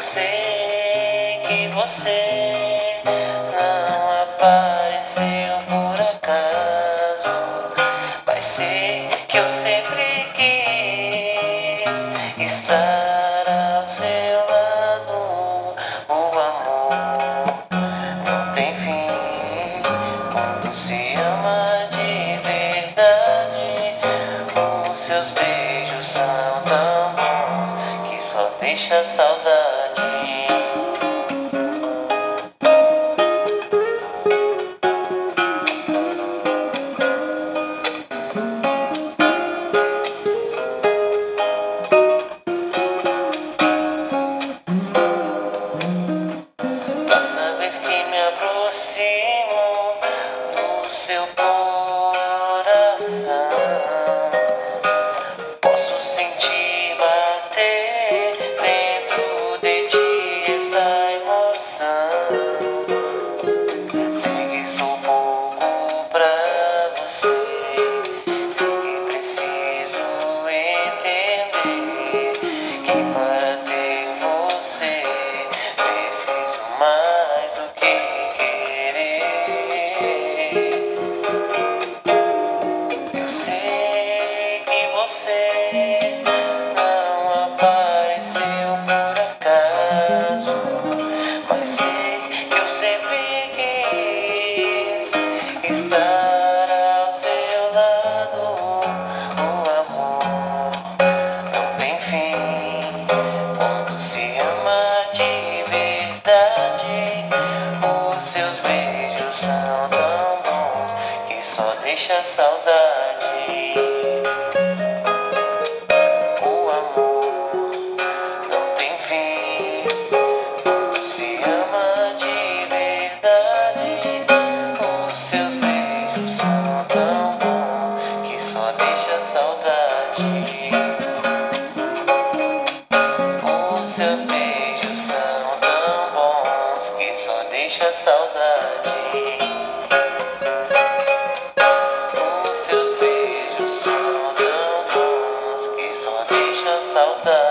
sei que você não apareceu por acaso, mas sei que eu sempre quis estar ao seu lado. O amor não tem fim quando se ama de verdade. Os seus beijos são tão bons que só deixa saudade. Cada vez que me aproximo do seu coração, posso sentir bater dentro de ti essa emoção. Sei que sou pouco pra você, sei que preciso entender que para ter você preciso mais do que querer. Eu sei que você não apareceu por acaso, mas sei que eu sempre quis estar ao seu lado. O amor não tem fim quando se ama de verdade. Os seus beijos são tão bons que só deixa saudade. O amor não tem fim quando se ama de verdade. Os seus beijos são tão bons que só deixa saudade. Os seus beijos são tão bons que só deixa saudade. Os seus beijos são tão bons que só deixa saudade.